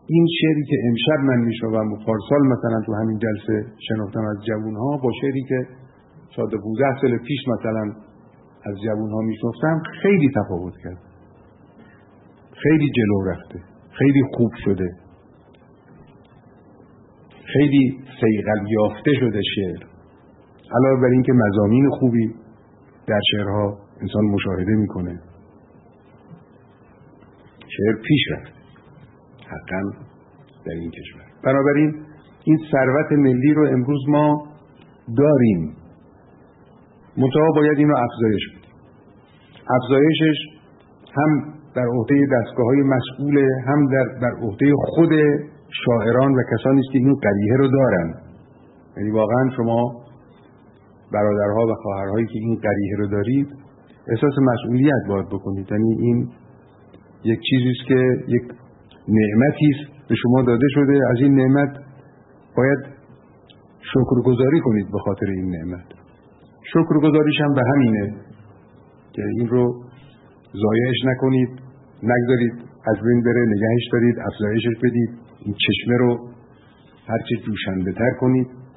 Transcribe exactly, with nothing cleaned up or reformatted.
این شعری که امشب من میشنوم و پارسال مثلا تو همین جلسه شنفتم از جوانها با شعری که شاید پانزده سال پیش مثلا از جوانها میشنفتم خیلی تفاوت کرد، خیلی جلو رفته، خیلی خوب شده، خیلی صیقل یافته شده شعر. علاوه بر این که مضامین خوبی در شعرها انسان مشاهده میکنه، شعر پیش رفت حقا در این کشور. بنابراین این ثروت ملی رو امروز ما داریم، منتها باید این رو افزایش بدیم. افزایشش هم در عهده دستگاه‌های مسئوله، هم در بر عهده خود شاعران و کسانی است که این قریحه رو دارن. یعنی واقعا شما برادرها و خواهرهایی که این قریحه رو دارید احساس مسئولیت باید بکنید. یعنی این یک چیزی است که یک نعمتی است به شما داده شده، از این نعمت باید شکرگزاری کنید به خاطر این نعمت. شکرگزاریش هم به همینه که این رو ضایعش نکنید، نگذارید از بین بره، نگهش دارید، افزایشش بدید، این چشمه رو هرچه جوشنده تر کنید